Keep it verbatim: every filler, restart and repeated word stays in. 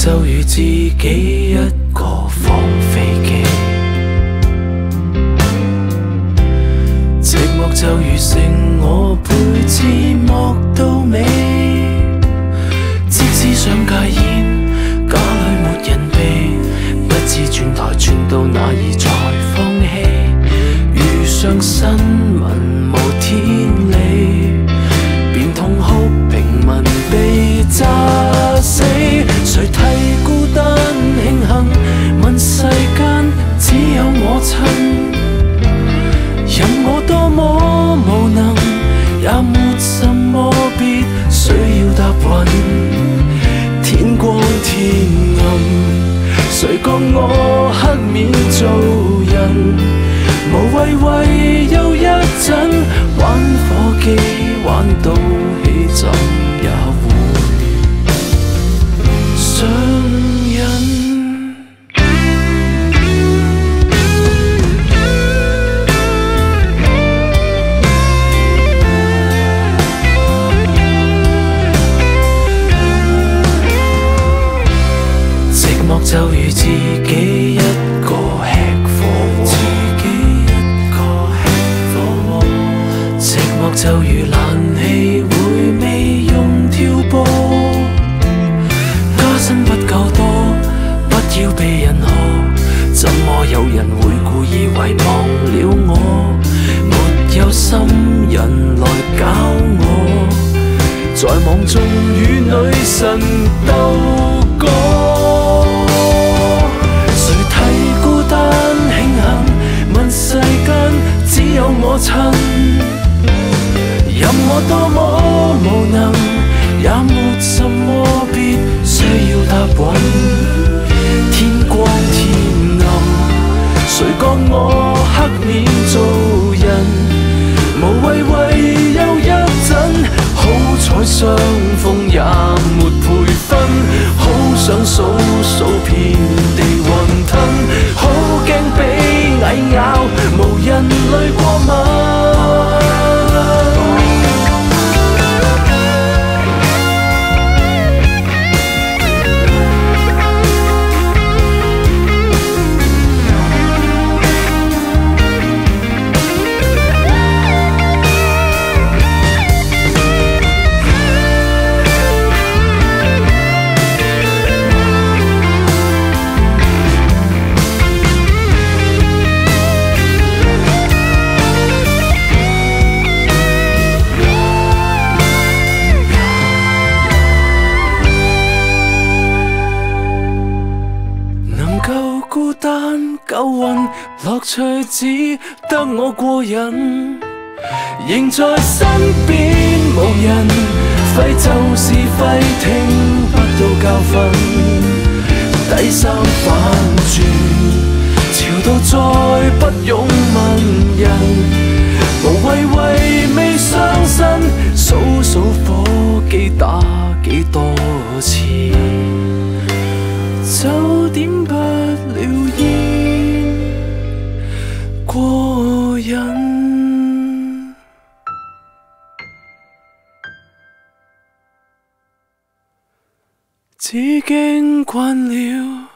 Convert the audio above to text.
就如自己一個放飛機，寂寞就如剩我陪字幕到尾。即使想戒煙，家裏沒人避，不知轉台轉到哪兒才放棄。遇上新聞無天理，便痛哭平民被炸死。誰替孤單慶幸？問世間只有我親，任我多麼無能，也沒什麼必須要答允。天光天暗，誰覺我黑面做人？無謂為休一陣，玩火機玩到起怎也會上癮。寂寞就如自己一個吃火鍋，自己一個吃火鍋。寂寞就如冷氣會未用跳波，加薪不夠多，不要被人喝。怎麼有人會故意遺忘了我？沒有心人來搞我，在網中與女神鬥過。誰替孤單慶幸？問世間只有我親，任我多麼無能，也沒什麼必須要答允。天光天暗，誰覺我黑面做人？無謂為休一陣，好彩相逢也沒培訓，好想數數遍地雲吞，好驚被蟻咬，無人類過敏。孤單夠運，樂趣只得我過癮，仍在身邊無人，廢就是廢，聽不到教訓。第三反轉，潮到再不用問人，無謂為未傷身，數數火機打幾多次，就點不了煙過癮。只驚慣了